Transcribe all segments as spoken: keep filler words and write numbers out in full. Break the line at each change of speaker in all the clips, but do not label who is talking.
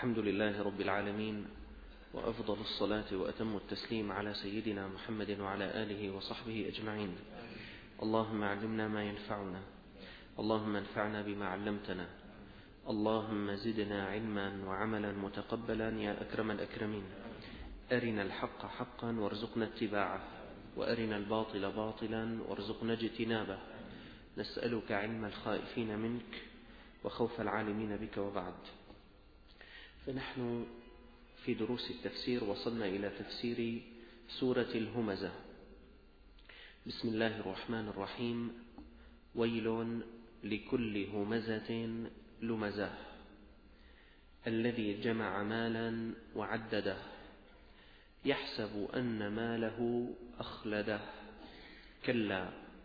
الحمد لله رب العالمين، وأفضل الصلاة وأتم التسليم على سيدنا محمد وعلى آله وصحبه أجمعين. اللهم علمنا ما ينفعنا، اللهم انفعنا بما علمتنا، اللهم زدنا علما وعملا متقبلا يا أكرم الأكرمين. أرنا الحق حقا وارزقنا اتباعه، وأرنا الباطل باطلا وارزقنا اجتنابه. نسألك علم الخائفين منك وخوف العالمين بك، وبعد. فنحن في دروس التفسير وصلنا إلى تفسير سورة الهمزة. بسم الله الرحمن الرحيم. ويل لكل همزة لمزة الذي جمع مالا وعدده يحسب أن ماله أخلده كلا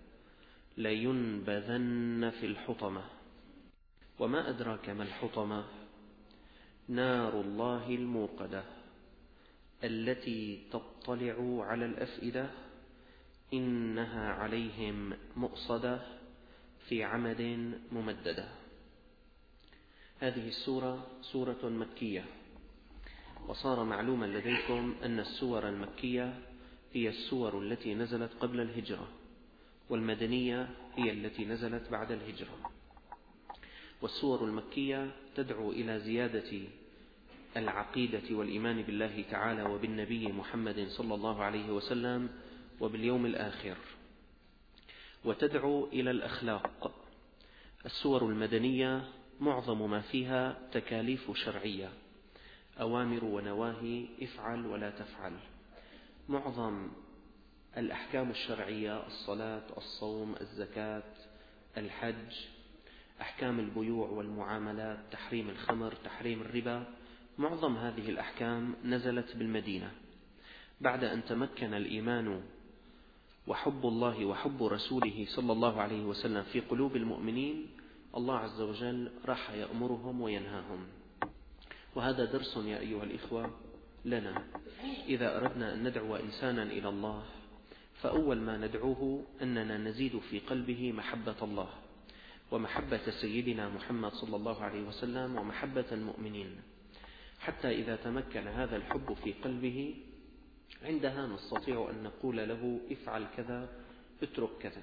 لينبذن في الحطمة وما أدراك ما الحطمة نار الله الموقدة التي تطلع على الأفئدة إنها عليهم مؤصدة في عمد ممددة. هذه السورة سورة مكية، وصار معلوما لديكم أن السور المكية هي السور التي نزلت قبل الهجرة، والمدنية هي التي نزلت بعد الهجرة. والسور المكية تدعو إلى زيادة العقيدة والإيمان بالله تعالى وبالنبي محمد صلى الله عليه وسلم وباليوم الآخر، وتدعو إلى الأخلاق. السور المدنية معظم ما فيها تكاليف شرعية، أوامر ونواهي، افعل ولا تفعل. معظم الأحكام الشرعية الصلاة، الصوم، الزكاة، الحج، أحكام البيوع والمعاملات، تحريم الخمر، تحريم الربا، معظم هذه الأحكام نزلت بالمدينة. بعد أن تمكن الإيمان وحب الله وحب رسوله صلى الله عليه وسلم في قلوب المؤمنين، الله عز وجل راح يأمرهم وينهاهم. وهذا درس يا أيها الإخوة لنا. إذا أردنا أن ندعو إنسانا إلى الله، فأول ما ندعوه أننا نزيد في قلبه محبة الله ومحبة سيدنا محمد صلى الله عليه وسلم ومحبة المؤمنين، حتى إذا تمكن هذا الحب في قلبه عندها نستطيع أن نقول له افعل كذا، اترك كذا.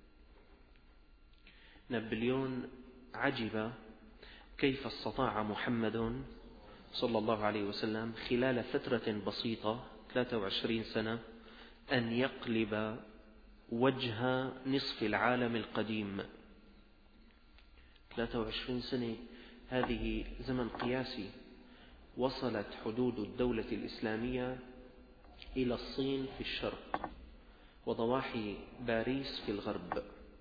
نابليون عجب كيف استطاع محمد صلى الله عليه وسلم خلال فترة بسيطة ثلاثة وعشرين سنة أن يقلب وجه نصف العالم القديم. ثلاثة وعشرين سنة هذه زمن قياسي. وصلت حدود الدولة الإسلامية إلى الصين في الشرق وضواحي باريس في الغرب.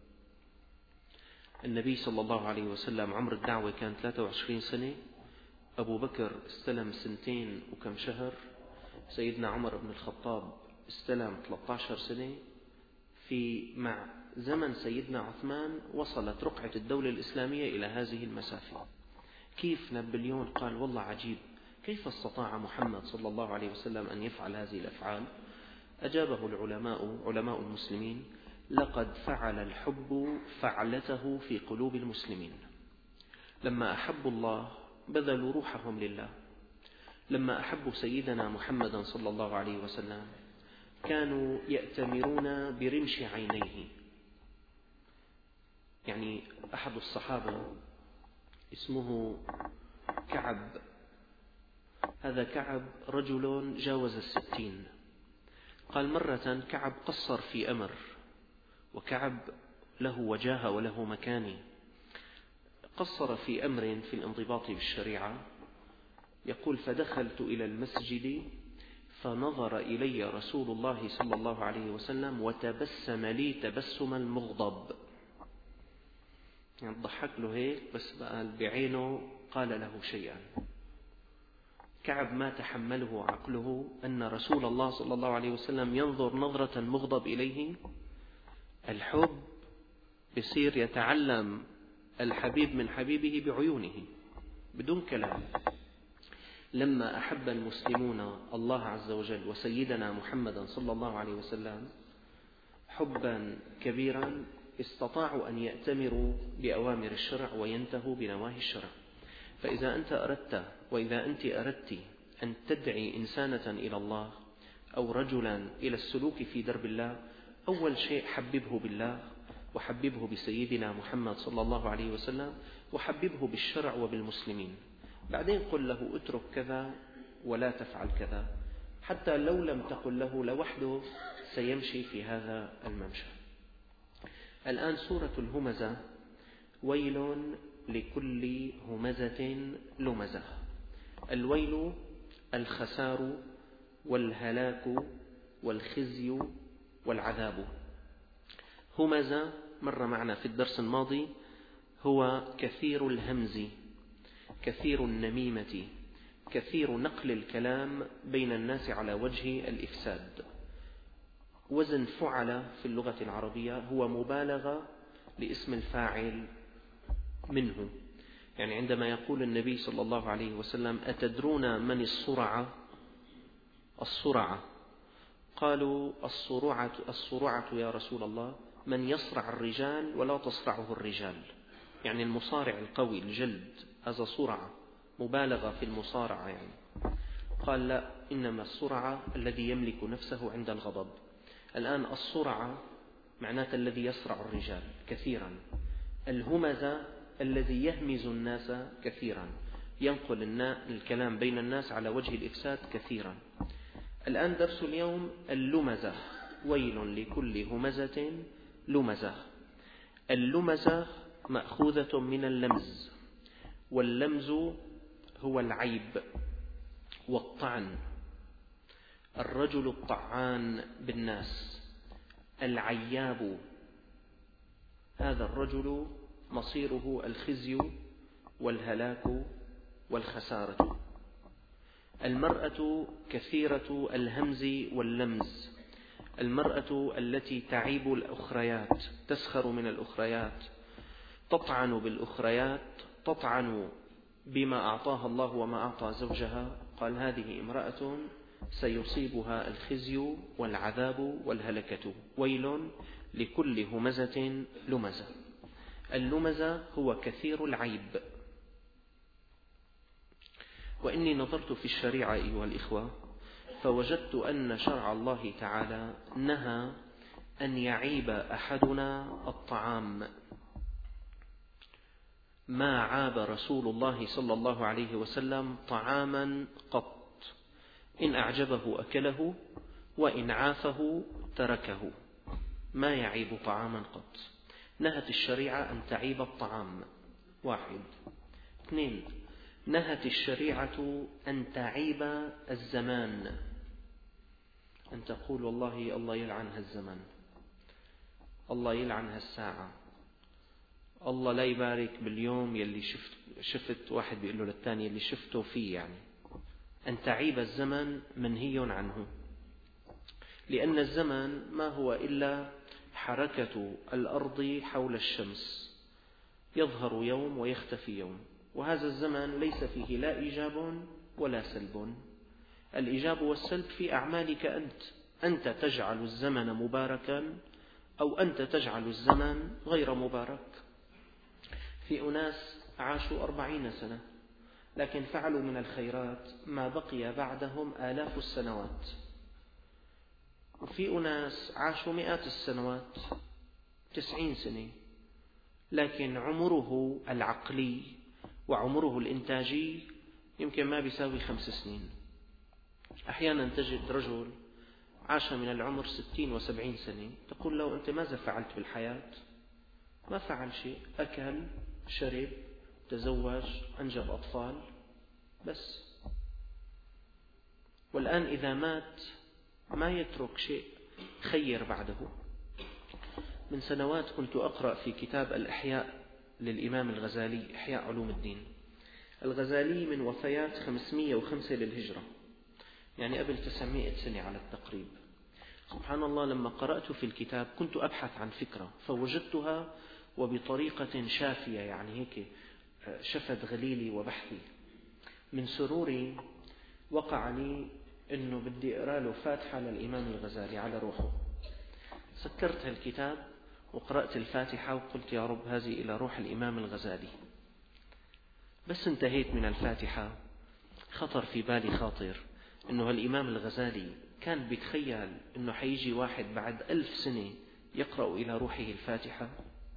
النبي صلى الله عليه وسلم عمر الدعوة كان ثلاثة وعشرين سنة، أبو بكر استلم سنتين وكم شهر، سيدنا عمر بن الخطاب استلم ثلاثة عشر سنة. في مع زمن سيدنا عثمان وصلت رقعة الدولة الإسلامية إلى هذه المسافة. كيف نابليون قال والله عجيب كيف استطاع محمد صلى الله عليه وسلم أن يفعل هذه الأفعال؟ أجابه العلماء علماء المسلمين: لقد فعل الحب فعلته في قلوب المسلمين. لما أحبوا الله بذلوا روحهم لله. لما أحبوا سيدنا محمد صلى الله عليه وسلم كانوا يأتمرون برمش عينيه. يعني أحد الصحابة اسمه كعب، هذا كعب رجل جاوز الستين. قال مرة كعب قصر في أمر، وكعب له وجاهة وله مكانة، قصر في أمر في الانضباط بالشريعة. يقول: فدخلت إلى المسجد فنظر إلي رسول الله صلى الله عليه وسلم وتبسم لي تبسم المغضب. يعني ضحك له هيك بس بقى بعينه قال له شيئا. كعب ما تحمله عقله أن رسول الله صلى الله عليه وسلم ينظر نظرة المغضب إليه. الحب بصير يتعلم الحبيب من حبيبه بعيونه بدون كلام. لما أحب المسلمون الله عز وجل وسيدنا محمدا صلى الله عليه وسلم حبا كبيرا، استطاعوا أن يأتمروا بأوامر الشرع وينتهوا بنواهي الشرع. فإذا أنت أردت وإذا أنت أردت أن تدعي إنسانة إلى الله أو رجلا إلى السلوك في درب الله، أول شيء حببه بالله، وحببه بسيدنا محمد صلى الله عليه وسلم، وحببه بالشرع وبالمسلمين. بعدين قل له اترك كذا ولا تفعل كذا، حتى لو لم تقل له لوحده سيمشي في هذا الممشى. الآن سورة الهمزة: ويل لكل همزة لمزة. الويل الخسار والهلاك والخزي والعذاب. همزة مر معنا في الدرس الماضي هو كثير الهمز، كثير النميمة، كثير نقل الكلام بين الناس على وجه الإفساد. وزن فعل في اللغة العربية هو مبالغة لاسم الفاعل منه. يعني عندما يقول النبي صلى الله عليه وسلم: أتدرون من الصرعة؟ الصرعة. قالوا: الصرعة, الصرعة يا رسول الله من يصرع الرجال ولا تصرعه الرجال، يعني المصارع القوي الجلد، هذا صرعة، مبالغة في المصارعة يعني. قال: لا، إنما الصرعة الذي يملك نفسه عند الغضب. الآن الصرعة معناته الذي يصرع الرجال كثيرا، الهمزة الذي يهمز الناس كثيرا، ينقل الكلام بين الناس على وجه الإفساد كثيرا. الآن درس اليوم اللمزة: ويل لكل همزة لمزة. اللمزة مأخوذة من اللمز، واللمز هو العيب والطعن. الرجل الطعان بالناس، العياب، هذا الرجل مصيره الخزي والهلاك والخسارة. المرأة كثيرة الهمز واللمز، المرأة التي تعيب الأخريات، تسخر من الأخريات، تطعن بالأخريات، تطعن بما أعطاها الله وما أعطى زوجها. قال: هذه امرأة سيصيبها الخزي والعذاب والهلكة. ويل لكل همزة لمزة. اللمزة هو كثير العيب. وإني نظرت في الشريعة أيها الإخوة فوجدت أن شرع الله تعالى نهى أن يعيب أحدنا الطعام. ما عاب رسول الله صلى الله عليه وسلم طعاما قط، إن أعجبه أكله وإن عافه تركه. ما يعيب طعاما قط. نهت الشريعة أن تعيب الطعام، واحد. اثنين، نهت الشريعة أن تعيب الزمان، أن تقول والله الله يلعن هالزمن، الله يلعن هالساعة، الله لا يبارك باليوم يلي شفت, شفت واحد بيقول له للثاني اللي شفته فيه. يعني أن تعيب الزمن منهي عنه، لأن الزمن ما هو إلا حركة الأرض حول الشمس، يظهر يوم ويختفي يوم، وهذا الزمن ليس فيه لا إيجاب ولا سلب. الإيجاب والسلب في أعمالك أنت، أنت تجعل الزمن مباركا أو أنت تجعل الزمن غير مبارك. في أناس عاشوا أربعين سنة لكن فعلوا من الخيرات ما بقي بعدهم آلاف السنوات، وفي أناس عاشوا مئات السنوات، تسعين سنة، لكن عمره العقلي وعمره الإنتاجي يمكن ما بيساوي خمس سنين. أحيانا تجد رجل عاش من العمر ستين وسبعين سنة، تقول له أنت ماذا فعلت بالحياة؟ ما فعل شيء، أكل، شرب، تزوج، أنجب أطفال، بس. والآن إذا مات ما يترك شيء خير بعده. من سنوات كنت أقرأ في كتاب الإحياء للإمام الغزالي، إحياء علوم الدين. الغزالي من وفيات خمسمئة وخمسة للهجرة، يعني قبل تسعمئة سنة على التقريب. سبحان الله، لما قرأت في الكتاب كنت أبحث عن فكرة فوجدتها وبطريقة شافية، يعني هيك شفت غليلي وبحثي. من سروري وقع لي أنه بدي أقرأ له فاتحة للإمام الغزالي على روحه. سكرت الكتاب وقرأت الفاتحة وقلت يا رب هذه إلى روح الإمام الغزالي. بس انتهيت من الفاتحة خطر في بالي خاطر إنه الإمام الغزالي كان بيتخيل إنه حيجي واحد بعد ألف سنة يقرأ إلى روحه الفاتحة.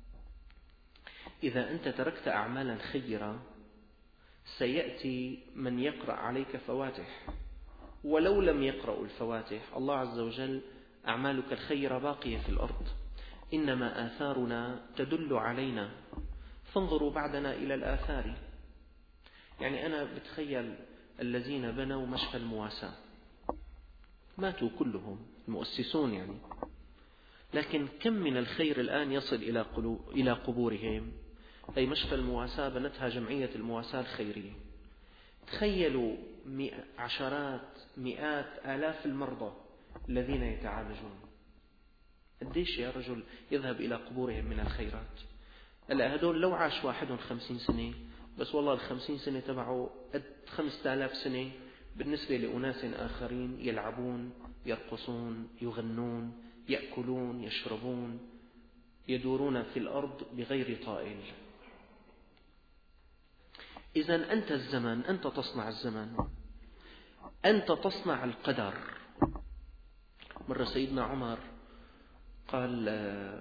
إذا أنت تركت أعمالا خيرة سيأتي من يقرأ عليك فواتح، ولو لم يقرأوا الفواتح الله عز وجل أعمالك الخيرة باقية في الأرض، إنما آثارنا تدل علينا، فانظروا بعدنا إلى الآثار. يعني أنا بتخيل الذين بنوا مشفى المواساة ماتوا كلهم المؤسسون يعني، لكن كم من الخير الآن يصل إلى إلى قبورهم. أي مشفى المواساة بنتها جمعية المواساة الخيرية. تخيلوا عشرات مئات آلاف المرضى الذين يتعالجون، قديش يا رجل يذهب إلى قبورهم من الخيرات. هلا هدول لو عاش واحد خمسين سنة بس والله الخمسين سنة تبعه قد خمسة آلاف سنة بالنسبة لأناس آخرين يلعبون يرقصون يغنون يأكلون يشربون يدورون في الأرض بغير طائل. إذن أنت الزمن، أنت تصنع الزمن، أنت تصنع القدر. مرة سيدنا عمر قال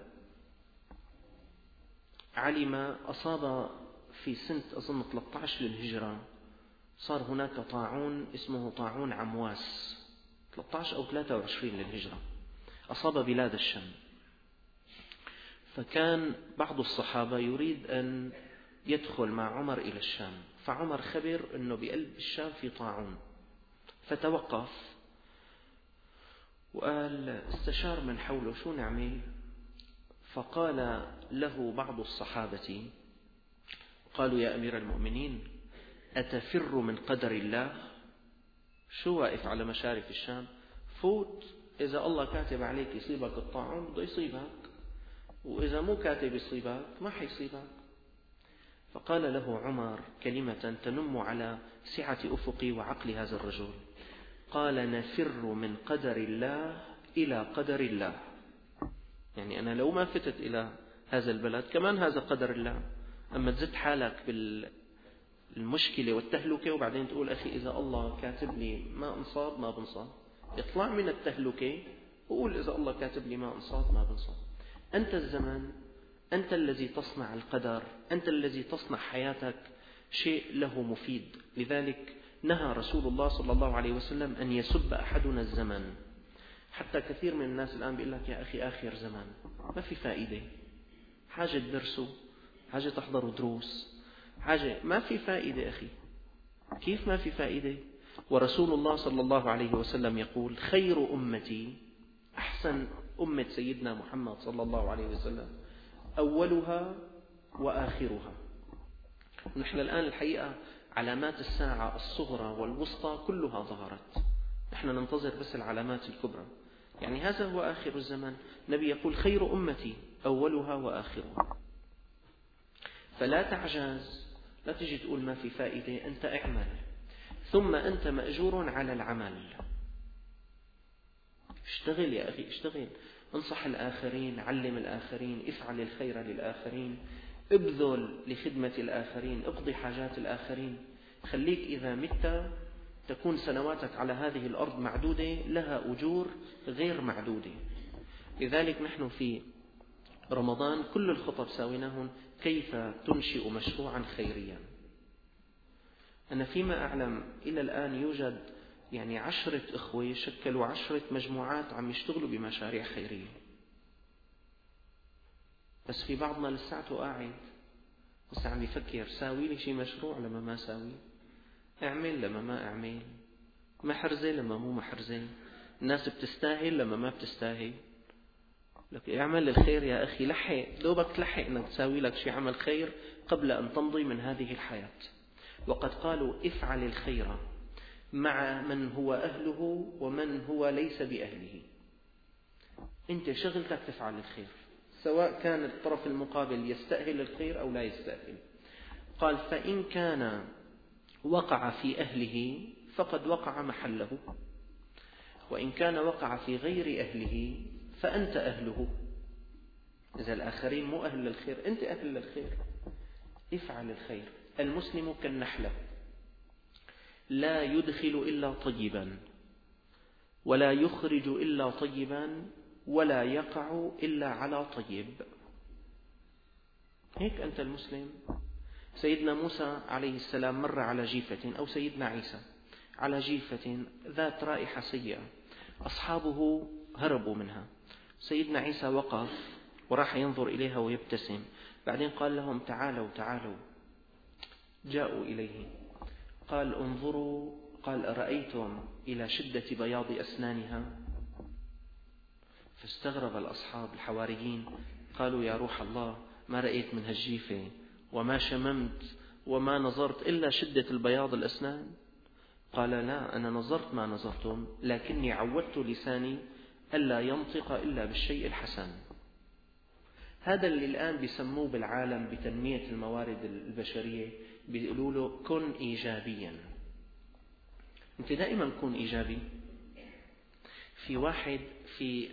علم أصاب في سنة أظن ثلاثة عشر للهجرة صار هناك طاعون اسمه طاعون عمواس، ثلاثة عشر أو ثلاثة وعشرين للهجرة، أصاب بلاد الشام. فكان بعض الصحابة يريد أن يدخل مع عمر إلى الشام، فعمر خبر أنه بقلب الشام في طاعون، فتوقف وقال استشار من حوله شو نعمل. فقال له بعض الصحابة قالوا يا أمير المؤمنين أتفر من قدر الله؟ شو واقف على مشارف الشام؟ فوت، إذا الله كاتب عليك يصيبك الطاعون بده يصيبك، وإذا مو كاتب يصيبك ما حيصيبك. فقال له عمر كلمة تنم على سعة أفق وعقل هذا الرجل، قال نفر من قدر الله إلى قدر الله. يعني أنا لو ما فتت إلى هذا البلد كمان هذا قدر الله، أما تزد حالك بالمشكلة والتهلكة وبعدين تقول أخي إذا الله كاتب لي ما انصاب ما بنصاب، اطلع من التهلكة وقول إذا الله كاتب لي ما انصاب ما بنصاب. أنت الزمن، أنت الذي تصنع القدر، أنت الذي تصنع حياتك شيء له مفيد. لذلك نهى رسول الله صلى الله عليه وسلم أن يسب أحدنا الزمن. حتى كثير من الناس الآن بيقول لك يا أخي آخر زمان، ما في فائدة، حاجة تدرسوا، حاجة تحضروا دروس، حاجة ما في فائدة. أخي كيف ما في فائدة؟ ورسول الله صلى الله عليه وسلم يقول خير أمتي، أحسن أمة سيدنا محمد صلى الله عليه وسلم أولها وآخرها. نحن الآن الحقيقة علامات الساعة الصغرى والوسطى كلها ظهرت، نحن ننتظر بس العلامات الكبرى. يعني هذا هو آخر الزمن. النبي يقول خير أمتي أولها وآخرها. فلا تعجز، لا تجي تقول ما في فائدة، أنت اعمل، ثم أنت مأجور على العمل. اشتغل يا أخي اشتغل، انصح الآخرين، علم الآخرين، افعل الخير للآخرين، ابذل لخدمة الآخرين، اقضي حاجات الآخرين. خليك إذا مت تكون سنواتك على هذه الأرض معدودة لها أجور غير معدودة. لذلك نحن في رمضان كل الخطب ساويناهن كيف تنشئ مشروعا خيريا. أنا فيما أعلم إلى الآن يوجد يعني عشرة إخوة شكلوا عشرة مجموعات عم يشتغلوا بمشاريع خيرية، بس في بعضنا لساته قاعد لسه عم يفكر ساوي لي شي مشروع لما ما ساوي، اعمل لما ما اعمل، محرزة لما مو محرزة، الناس بتستاهل لما ما بتستاهل. لك اعمل الخير يا أخي، لحق دوبك تلحق أنك تساوي لك شي عمل خير قبل أن تمضي من هذه الحياة. وقد قالوا افعل الخير مع من هو أهله ومن هو ليس بأهله. أنت شغلتك تفعل الخير سواء كان الطرف المقابل يستأهل الخير أو لا يستأهل. قال فإن كان وقع في أهله فقد وقع محله، وإن كان وقع في غير أهله فأنت أهله. إذا الآخرين مو أهل للخير أنت أهل للخير. افعل الخير، المسلم كالنحلة لا يدخل إلا طيبا ولا يخرج إلا طيبا ولا يقع إلا على طيب. هيك أنت المسلم. سيدنا موسى عليه السلام مر على جيفة، أو سيدنا عيسى على جيفة ذات رائحة سيئة، أصحابه هربوا منها. سيدنا عيسى وقف وراح ينظر إليها ويبتسم، بعدين قال لهم تعالوا تعالوا. جاءوا إليه قال انظروا، قال أرأيتم إلى شدة بياض أسنانها؟ فاستغرب الأصحاب الحواريين، قالوا يا روح الله ما رأيت من هالجيفة وما شممت وما نظرت إلا شدة البياض الأسنان. قال لا، أنا نظرت ما نظرتم، لكني عودت لساني ألا ينطق إلا بالشيء الحسن. هذا اللي الآن بيسموه بالعالم بتنمية الموارد البشرية، بيقولوا له كن إيجابيا. أنت دائما كن إيجابي. في واحد في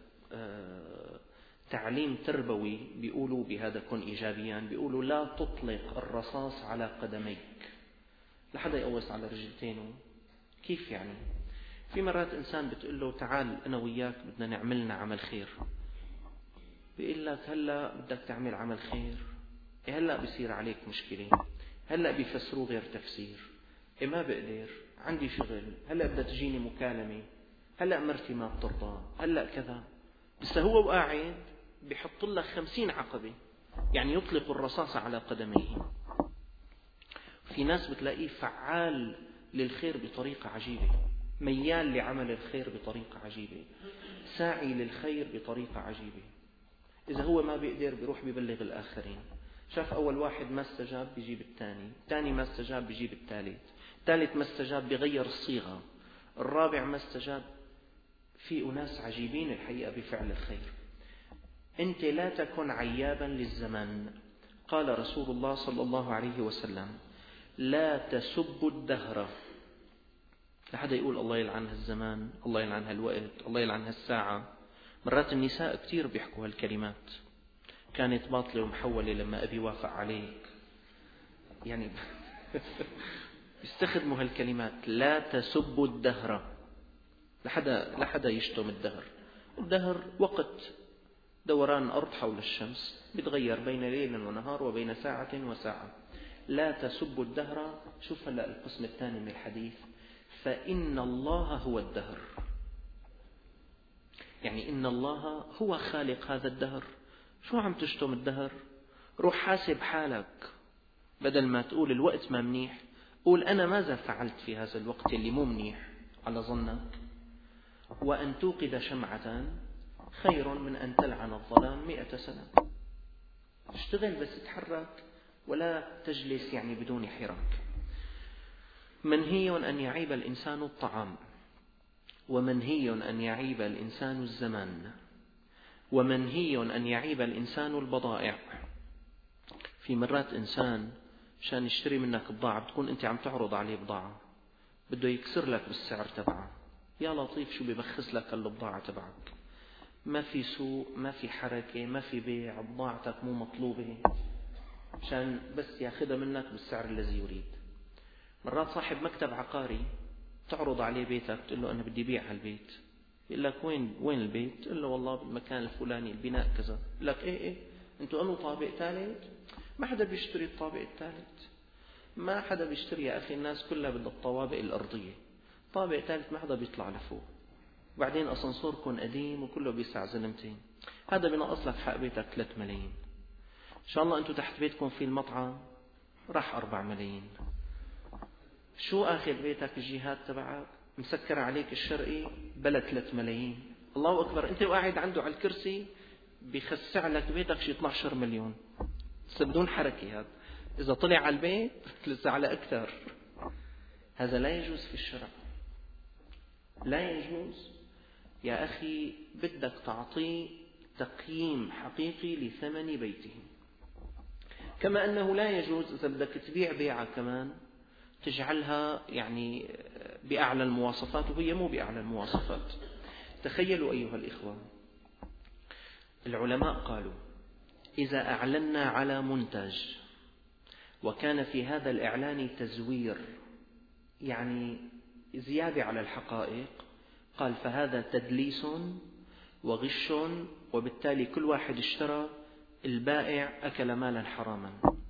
تعليم تربوي بيقولوا بهذا كن إيجابيا، بيقولوا لا تطلق الرصاص على قدميك لحدا يقوس على رجلتينه. كيف يعني؟ في مرات إنسان بتقول له تعال أنا وياك بدنا نعملنا عمل خير، بيقول لك هلأ بدك تعمل عمل خير، إيه هلأ بيصير عليك مشكلة، هلأ بيفسروه غير تفسير، إيه ما بقدر، عندي شغل، هلأ بدها تجيني مكالمة، هلأ مرتي ما بترضى، هلأ كذا. بس هو وقاعد بيحط لك خمسين عقبة، يعني يطلق الرصاص على قدميه. في ناس بتلاقيه فعال للخير بطريقة عجيبة، ميال لعمل الخير بطريقة عجيبة، ساعي للخير بطريقة عجيبة. إذا هو ما بيقدر بيروح بيبلغ الآخرين، شاف أول واحد ما استجاب بيجيب الثاني، الثاني ما استجاب بيجيب الثالث، الثالث ما استجاب بيغير الصيغة، الرابع ما استجاب. في أناس عجيبين الحقيقة بفعل الخير. أنت لا تكن عيابا للزمن. قال رسول الله صلى الله عليه وسلم لا تسبوا الدهر. لحدا يقول الله يلعن هالزمان، الله يلعن هالوقت، الله يلعن هالساعة. مرات النساء كتير بيحكوا هالكلمات، كانت باطلة ومحولة لما أبي وافق عليك، يعني يستخدموا هالكلمات. لا تسبوا الدهر. لحدا لحدا يشتم الدهر. الدهر وقت دوران الأرض حول الشمس، بيتغير بين ليل ونهار وبين ساعة وساعة. لا تسبوا الدهر. شوف هلا القسم الثاني من الحديث، فإن الله هو الدهر، يعني إن الله هو خالق هذا الدهر. شو عم تشتم الدهر؟ روح حاسب حالك، بدل ما تقول الوقت ما منيح قول أنا ماذا فعلت في هذا الوقت اللي مو منيح على ظنك. وأن توقد شمعة خير من أن تلعن الظلام مئة سنة. اشتغل بس تحرك، ولا تجلس يعني بدون حراك. منهي أن يعيب الإنسان الطعام، ومنهي أن يعيب الإنسان الزمان، ومنهي أن يعيب الإنسان البضائع. في مرات إنسان عشان يشتري منك بضاعة بتكون أنت عم تعرض عليه بضاعة، بده يكسر لك بالسعر تبعه. يا لطيف شو ببخس لك البضاعة تبعك، ما في سوق، ما في حركة، ما في بيع، بضاعتك مو مطلوبة، عشان بس ياخذها منك بالسعر الذي يريد. مرات صاحب مكتب عقاري تعرض عليه بيتك، تقول له أنا بدي بيع هالبيت، يقول لك وين وين البيت؟ تقول له والله بالمكان الفلاني البناء كذا. يقول لك إيه إيه أنتوا أنو طابق ثالث؟ ما حدا بيشتري الطابق الثالث، ما حدا بيشتري يا أخي، الناس كلها بدها الطوابق الأرضية، طابق ثالث ما حدا بيطلع لفوق، وبعدين أسانسوركم قديم وكله بيسع زلمتين، هذا بينقص لك حق بيتك ثلاثة ملايين. إن شاء الله أنتوا تحت بيتكم في المطعم راح أربعة ملايين. شو آخر بيتك الجهات تبعك مسكر عليك الشرقي بلا ثلاثة ملايين. الله أكبر، أنت وقاعد عنده على الكرسي بيخسع لك بيتك شي اثني عشر مليون، بس بدون حركة. هذا إذا طلع على البيت لسه على أكثر. هذا لا يجوز في الشرع، لا يجوز يا أخي. بدك تعطيه تقييم حقيقي لثمن بيته. كما أنه لا يجوز إذا بدك تبيع بيعة كمان تجعلها يعني بأعلى المواصفات وهي مو بأعلى المواصفات. تخيلوا أيها الإخوة، العلماء قالوا إذا أعلنا على منتج وكان في هذا الإعلان تزوير، يعني زيادة على الحقائق. قال فهذا تدليس وغش، وبالتالي كل واحد اشترى البائع أكل مالا حراما.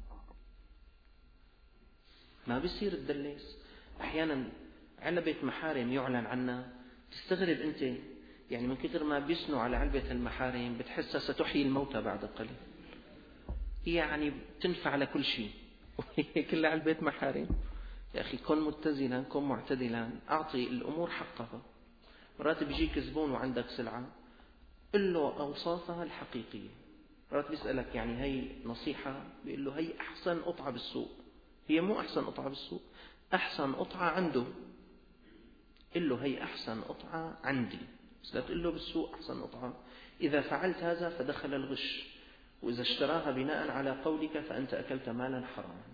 ما بيصير تدلس. أحيانا علبة محارم يعلن عنها، تستغرب أنت، يعني من كثر ما بيسنوا على علبة المحارم بتحسها ستحيي الموتى بعد قليل، يعني تنفع لكل شيء وهي كلها علبة محارم. يا أخي كن متزنا، كن معتدلا، أعطي الأمور حقها. مرات بيجيك زبون وعندك سلعة، قل له أوصافها الحقيقية. مرات بيسألك يعني هي نصيحة، بيقول له هي أحسن قطعة بالسوق. هي مو أحسن قطعة بالسوق، أحسن قطعة عنده. قل له هي أحسن قطعة عندي، بس لا تقول له بالسوق أحسن قطعة. إذا فعلت هذا فدخل الغش، وإذا اشتراها بناء على قولك فأنت أكلت مالا حراما.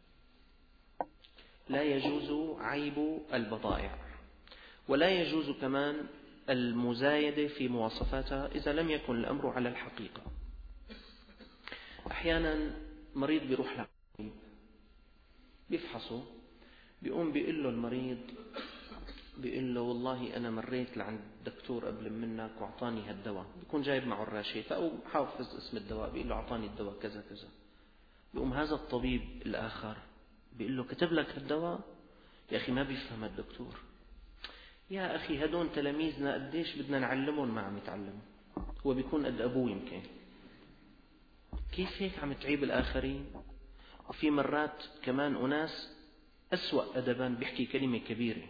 لا يجوز عيب البضائع، ولا يجوز كمان المزايدة في مواصفاتها إذا لم يكن الأمر على الحقيقة. أحيانا مريض بيروح لطبيب بيفحصه، بيقوم بيقول له المريض، بيقول له والله أنا مريت لعند دكتور قبل منك وأعطاني هالدواء، بيكون جايب معه الراشية أو حافظ اسم الدواء، بيقول له أعطاني الدواء كذا كذا. بيقوم هذا الطبيب الآخر بيقول له كتب لك هالدواء؟ يا أخي ما بيفهم الدكتور. يا أخي هدول تلاميذنا قديش بدنا نعلمهم ما عم يتعلموا، هو بيكون قد أبوه يمكن. كيف هيك عم تعيب الآخرين؟ وفي مرات كمان أناس أسوأ أدبا بيحكي كلمة كبيرة،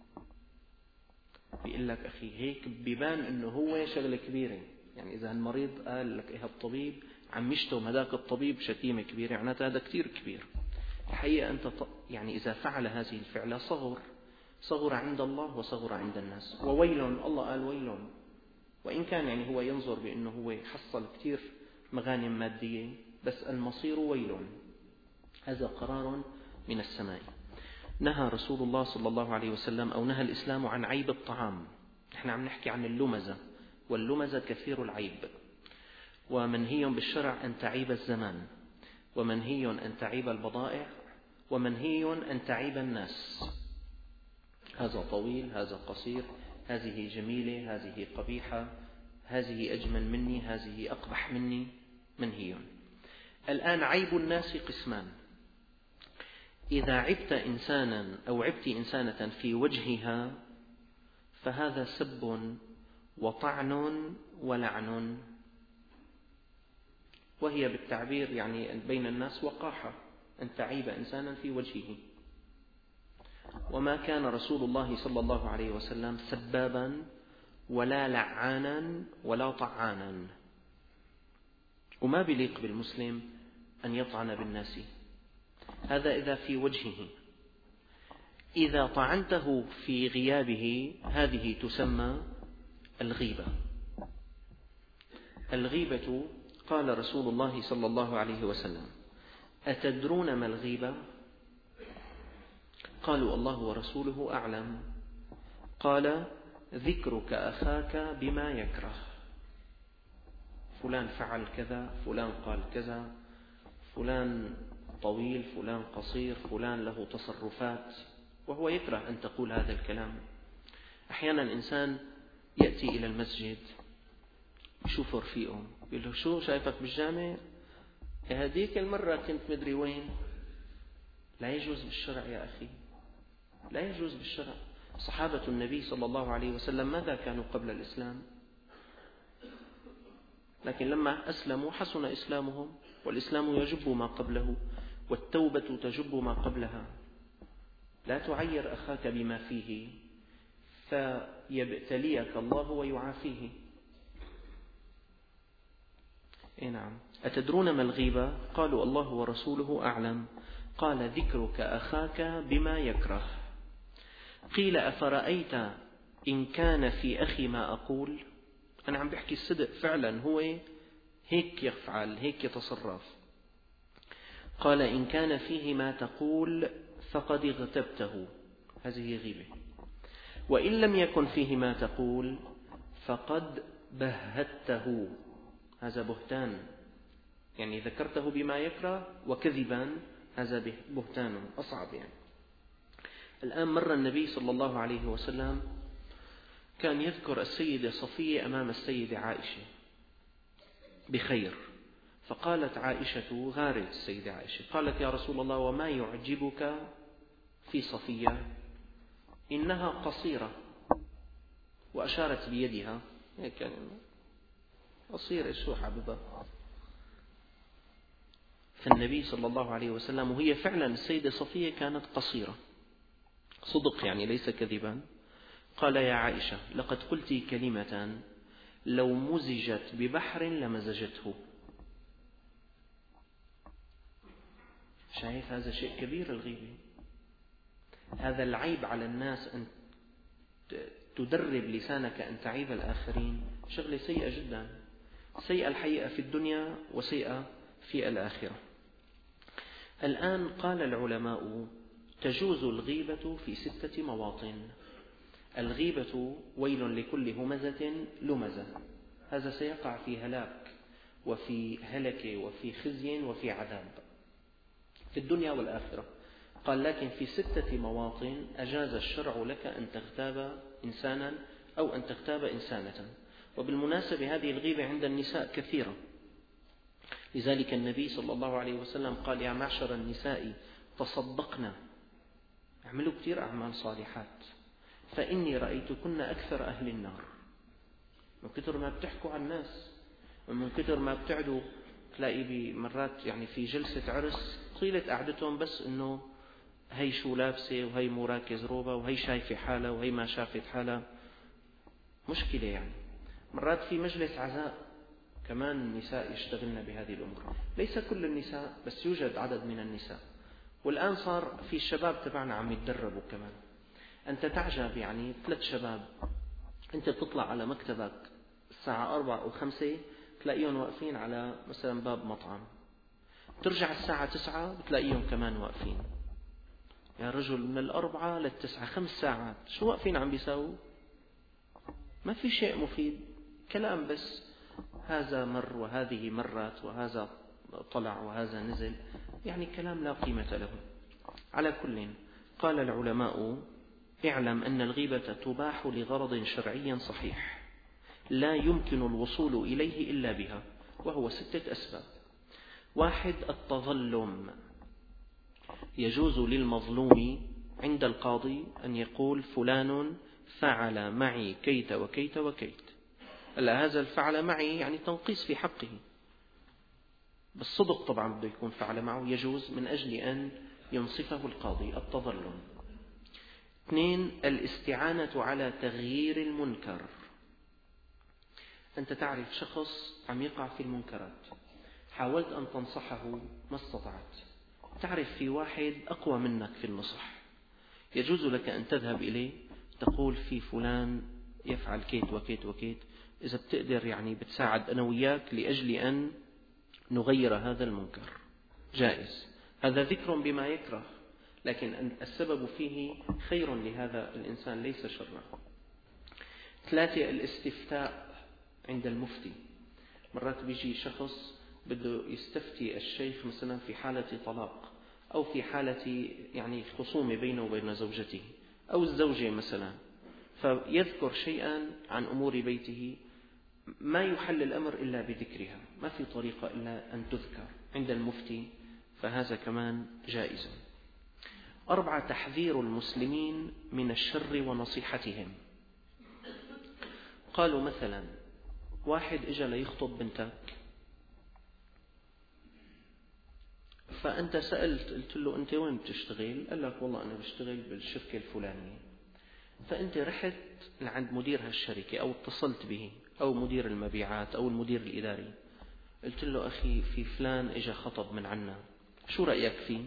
بيقول لك أخي هيك بيبان إنه هو شغلة كبيرة. يعني إذا المريض قال لك إيه الطبيب عم يشتم هذاك الطبيب شتيمة كبيرة، يعني هذا كتير كبير. الحقيقة أنت يعني إذا فعل هذه الفعلة صغر صغر عند الله وصغر عند الناس. وويل، الله قال ويل، وإن كان يعني هو ينظر بأنه هو حصل كتير مغانم مادية، بس المصير ويل. هذا قرار من السماء. نهى رسول الله صلى الله عليه وسلم أو نهى الإسلام عن عيب الطعام. نحن عم نحكي عن اللمزة، واللمزة كثير العيب، ومنهي بالشرع أن تعيب الزمان، ومنهي أن تعيب البضائع، ومنهي أن تعيب الناس. هذا طويل، هذا قصير، هذه جميلة، هذه قبيحة، هذه أجمل مني، هذه أقبح مني، منهي. الآن عيب الناس قسمان. إذا عبت إنسانا أو عبت إنسانة في وجهها فهذا سب وطعن ولعن، وهي بالتعبير يعني بين الناس وقاحة أن تعيب إنسانا في وجهه. وما كان رسول الله صلى الله عليه وسلم سبابا ولا لعانا ولا طعانا، وما بيليق بالمسلم أن يطعن بالناس. هذا إذا في وجهه. إذا طعنته في غيابه هذه تسمى الغيبة. الغيبة قال رسول الله صلى الله عليه وسلم: أتدرون ما الغيبة؟ قالوا الله ورسوله أعلم. قال: ذكرك أخاك بما يكره، فلان فعل كذا، فلان قال كذا، فلان طويل، فلان قصير، فلان له تصرفات، وهو يكره أن تقول هذا الكلام. أحيانا إنسان يأتي إلى المسجد يشوف رفيقه، يقول له: شو شايفك بالجامع؟ هذيك المرة كنت مدري وين. لا يجوز بالشرع يا أخي، لا يجوز بالشرع. صحابة النبي صلى الله عليه وسلم ماذا كانوا قبل الإسلام؟ لكن لما أسلموا حسن إسلامهم، والإسلام يجب ما قبله، والتوبة تجب ما قبلها. لا تعير أخاك بما فيه فيبتليك الله ويعافيه. إيه نعم. أتدرون ما الغيبة؟ قالوا الله ورسوله أعلم. قال: ذكرك أخاك بما يكره. قيل: أفرأيت إن كان في أخي ما أقول؟ أنا عم بحكي الصدق، فعلا هو هيك يفعل، هيك يتصرف. قال: إن كان فيه ما تقول فقد اغتبته، هذه غيبة. وإن لم يكن فيه ما تقول فقد بهته، هذا بهتان، يعني ذكرته بما يكره وكذبا، هذا بهتان أصعب يعني. الآن مر النبي صلى الله عليه وسلم كان يذكر السيدة صفية أمام السيدة عائشة بخير، فقالت عائشة، غارت السيدة عائشة، قالت يا رسول الله وما يعجبك في صفية؟ إنها قصيرة، وأشارت بيدها هيك قصيرة شو حبيبة. فالنبي صلى الله عليه وسلم، وهي فعلا السيدة صفية كانت قصيرة صدق يعني ليس كذبا، قال يا عائشة لقد قلت كلمة لو مزجت ببحر لمزجته. شايف هذا شيء كبير الغيبة، هذا العيب على الناس، أن تدرب لسانك أن تعيب الآخرين، شغلة سيئة جدا، سيئة الحقيقة في الدنيا وسيئة في الآخرة. الآن قال العلماء تجوز الغيبة في ستة مواطن. الغيبة ويل لكل همزة لمزة، هذا سيقع في هلاك وفي هلكة وفي خزي وفي عذاب في الدنيا والآخرة. قال لكن في ستة مواطن أجاز الشرع لك أن تغتاب إنسانا أو أن تغتاب إنسانة. وبالمناسبة هذه الغيبة عند النساء كثيرة، لذلك النبي صلى الله عليه وسلم قال يا معشر النساء تصدقنا، اعملوا كثير أعمال صالحات، فإني رأيتكن أكثر أهل النار. من كثر ما بتحكوا عن الناس، ومن كثر ما بتعدوا، تلاقي بمرات يعني في جلسة عرس طيلة قعدتهم بس إنه هي شو لابسة، وهي مو راكز روبة، وهي شايفة حالة، وهي ما شافت حالة. مشكلة يعني. مرات في مجلس عزاء كمان النساء يشتغلن بهذه الأمور، ليس كل النساء بس يوجد عدد من النساء. والآن صار في الشباب تبعنا عم يتدربوا كمان. أنت تعجب يعني ثلاث شباب أنت بتطلع على مكتبك الساعة أربعة أو خمسة تلاقيهم واقفين على مثلا باب مطعم، ترجع الساعة تسعة بتلاقيهم كمان واقفين. يا رجل من الأربعة للتسعة خمس ساعات شو واقفين عم بيساووا؟ ما في شيء مفيد، كلام بس، هذا مر وهذه مرت وهذا طلع وهذا نزل، يعني كلام لا قيمة له. على كل قال العلماء اعلم أن الغيبة تباح لغرض شرعي صحيح لا يمكن الوصول إليه إلا بها، وهو ستة أسباب. واحد التظلم، يجوز للمظلوم عند القاضي أن يقول فلان فعل معي كيت وكيت وكيت. ألا هذا الفعل معي يعني تنقيص في حقه، بالصدق طبعا بده يكون فعل معه، يجوز من أجل أن ينصفه القاضي. التظلم. اثنين الاستعانة على تغيير المنكر، أنت تعرف شخص عم يقع في المنكرات، حاولت أن تنصحه ما استطعت، تعرف في واحد أقوى منك في النصح، يجوز لك أن تذهب إليه تقول في فلان يفعل كيت وكيت وكيت، إذا بتقدر يعني بتساعد أنا وياك لأجل أن نغير هذا المنكر، جائز. هذا ذكر بما يكره، لكن السبب فيه خير لهذا الإنسان ليس شرا. ثلاثة الاستفتاء عند المفتي. مرات بيجي شخص بده يستفتي الشيخ مثلا في حالة طلاق أو في حالة يعني خصومة بينه وبين زوجته أو الزوجة مثلا، فيذكر شيئا عن أمور بيته ما يحل الأمر إلا بذكرها، ما في طريقة إلا أن تذكر عند المفتي، فهذا كمان جائز. أربعة تحذير المسلمين من الشر ونصيحتهم. قالوا مثلا واحد إجا ليخطب بنتك، فأنت سألت قلت له أنت وين بتشتغل؟ قال لك والله أنا بشتغل بالشركة الفلانية. فأنت رحت لعند مدير هالشركة أو اتصلت به أو مدير المبيعات أو المدير الإداري، قلت له أخي في فلان إجا خطب من عنا، شو رأيك فيه؟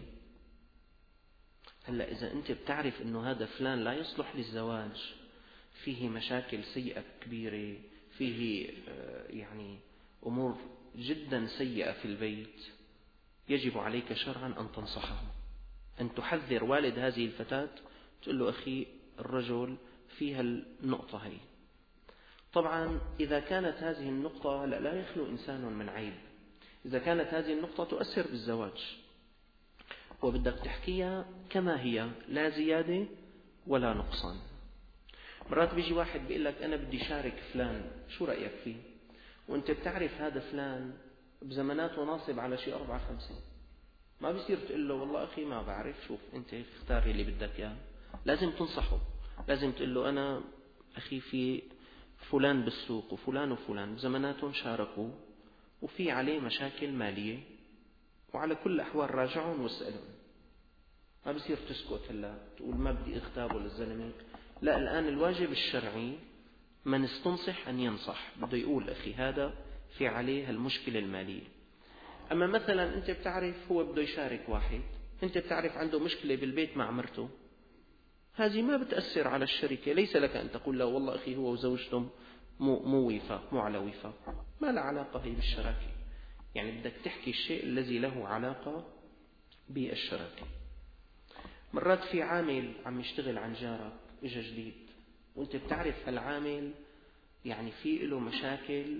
هلأ إذا أنت بتعرف أنه هذا فلان لا يصلح للزواج، فيه مشاكل سيئة كبيرة، فيه يعني أمور جدا سيئة في البيت، يجب عليك شرعا أن تنصحه، أن تحذر والد هذه الفتاة، تقول له أخي الرجل فيها النقطة هي. طبعا إذا كانت هذه النقطة لا يخلو إنسان من عيب، إذا كانت هذه النقطة تؤثر بالزواج، وبدك تحكيها كما هي، لا زيادة ولا نقصان. مرات بيجي واحد بيقول لك أنا بدي شارك فلان، شو رأيك فيه؟ وأنت بتعرف هذا فلان بزماناته ناصب على شيء أربعة خمسة، ما بيصير تقول له والله أخي ما بعرف، شوف أنت اختار اللي بدك إياه. لازم تنصحه، لازم تقول له أنا أخي في فلان بالسوق وفلان وفلان بزماناتهم شاركوا وفي عليه مشاكل مالية، وعلى كل الأحوال راجعهم واسألهم. ما بصير تسكت هلا تقول ما بدي اغتابه للزلمة. لا، الآن الواجب الشرعي من استنصح أن ينصح، بده يقول أخي هذا في عليه المشكلة المالية. أما مثلا أنت بتعرف هو بده يشارك واحد، أنت بتعرف عنده مشكلة بالبيت مع مرته، هذه ما بتأثر على الشركة، ليس لك أن تقول له والله أخي هو وزوجته مو, مو وفاق، مو على وفاق، ما له علاقة هي بالشراكة. يعني بدك تحكي الشيء الذي له علاقة بالشراكة. مرات في عامل عم يشتغل عن جارك إجا جديد، وانت بتعرف هالعامل يعني في له مشاكل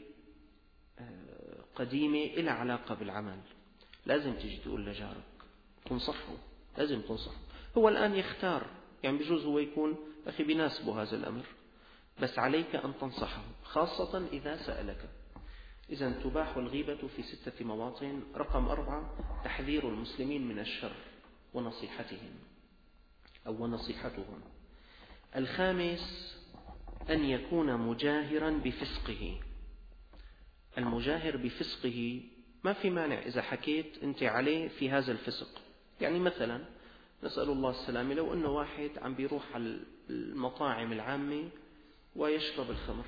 قديمة إلى علاقة بالعمل، لازم تيجي تقول لجارك تنصحه، لازم تنصحه. هو الآن يختار، يعني بجوز هو يكون أخي بيناسبه هذا الأمر، بس عليك أن تنصحه خاصة إذا سألك. إذن تباح الغيبة في ستة مواطن. رقم أربعة تحذير المسلمين من الشر ونصيحتهم أو ونصيحتهم. الخامس أن يكون مجاهرا بفسقه. المجاهر بفسقه ما في مانع إذا حكيت أنت عليه في هذا الفسق. يعني مثلا نسأل الله السلامة، لو أنه واحد عم بيروح على المطاعم العامة ويشرب الخمر،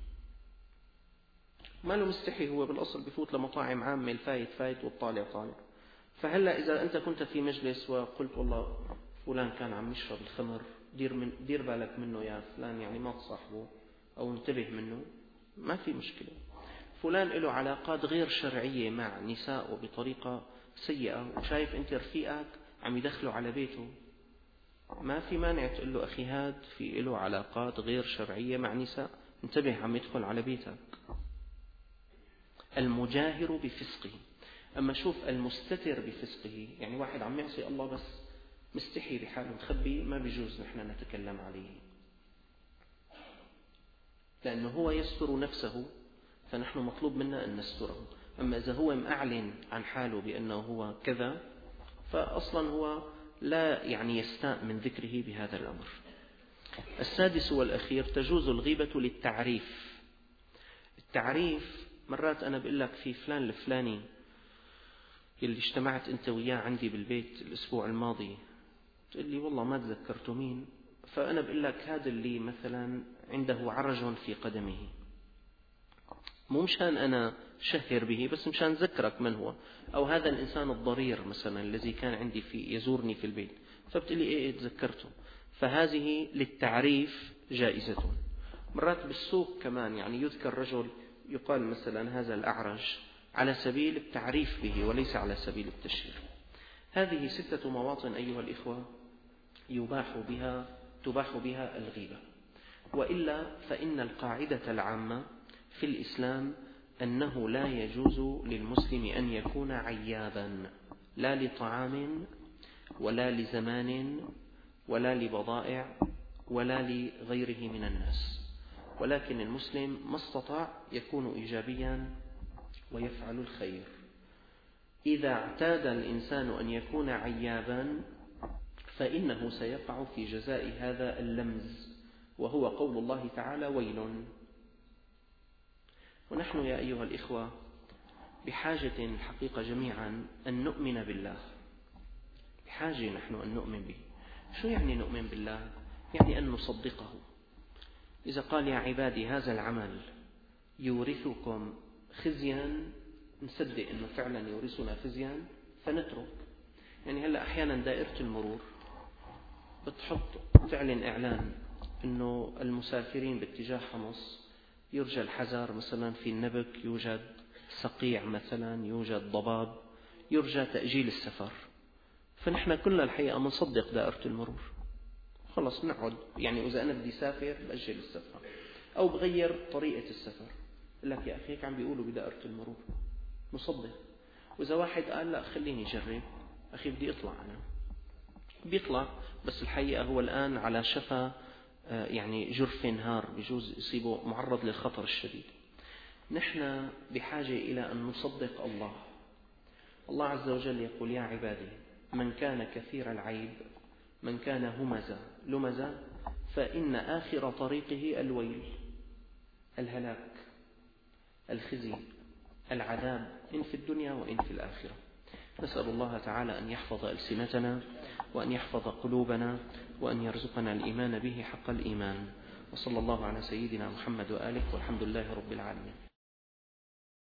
ما له مستحي، هو بالأصل بفوت لمطاعم عامة، الفايت فايت والطالع طالع. فهلأ إذا أنت كنت في مجلس وقلت والله فلان كان عم يشرب الخمر، دير, من دير بالك منه يا فلان، يعني ما تصاحبه أو انتبه منه، ما في مشكلة. فلان له علاقات غير شرعية مع نساء بطريقة سيئة، وشايف أنت رفيقك عم يدخله على بيته، ما في مانع تقول له أخي هاد في له علاقات غير شرعية مع نساء، انتبه عم يدخل على بيتك. المجاهر بفسقه. أما شوف المستتر بفسقه، يعني واحد عم يعصي الله بس مستحي بحاله مخبي، ما بيجوز نحن نتكلم عليه، لأنه هو يستر نفسه فنحن مطلوب منا أن نستره. أما إذا هو معلن عن حاله بأنه هو كذا، فأصلا هو لا يعني يستاء من ذكره بهذا الأمر. السادس والأخير تجوز الغيبة للتعريف. التعريف مرات أنا بقول لك في فلان الفلاني اللي اجتمعت أنت وياه عندي بالبيت الأسبوع الماضي، تقول لي والله ما تذكرته مين، فأنا بقول لك هذا اللي مثلا عنده عرج في قدمه، مو مشان أنا شهر به، بس مشان ذكرك من هو. أو هذا الإنسان الضرير مثلا الذي كان عندي في يزورني في البيت، فبتقول لي إيه تذكرته. فهذه للتعريف جائزة. مرات بالسوق كمان يعني يذكر رجل يقال مثلا هذا الأعرج على سبيل التعريف به وليس على سبيل التشهير. هذه ستة مواطن أيها الإخوة يباح بها تباح بها الغيبة. وإلا فإن القاعدة العامة في الإسلام أنه لا يجوز للمسلم أن يكون عيابا، لا لطعام ولا لزمان ولا لبضائع ولا لغيره من الناس، ولكن المسلم ما استطاع يكون إيجابيا ويفعل الخير. إذا اعتاد الإنسان أن يكون عيابا فإنه سيقع في جزاء هذا اللمز، وهو قول الله تعالى ويل. ونحن يا أيها الإخوة بحاجة الحقيقة جميعا أن نؤمن بالله، بحاجة نحن أن نؤمن به. شو يعني نؤمن بالله؟ يعني أن نصدقه. إذا قال يا عبادي هذا العمل يورثكم خزيا، نصدق أنه فعلا يورثنا خزيا فنترك. يعني هلأ أحيانا دائرة المرور بتحط تعلن إعلان أنه المسافرين باتجاه حمص يرجى الحذر، مثلا في النبك يوجد صقيع، مثلا يوجد ضباب، يرجى تأجيل السفر. فنحن كلنا الحقيقة منصدق دائرة المرور، خلص نقعد يعني إذا أنا بدي سافر بأجل السفر أو بغير طريقة السفر، يقول لك يا أخي هيك عم بيقولوا بدائرة المرور، نصدق. وإذا واحد قال لا خليني أجرب، أخي بدي أطلع أنا، بيطلع، بس الحقيقة هو الآن على شفا يعني جرف نهار، بيجوز يصيبه معرض للخطر الشديد. نحن بحاجة إلى أن نصدق الله. الله عز وجل يقول: يا عبادي من كان كثير العيب، من كان همزة لمزة، فإن آخر طريقه الويل، الهلاك، الخزي، العذاب، إن في الدنيا وإن في الآخرة. نسأل الله تعالى أن يحفظ ألسنتنا، وأن يحفظ قلوبنا، وأن يرزقنا الإيمان به حق الإيمان. وصلى الله على سيدنا محمد وآله، والحمد لله رب العالمين.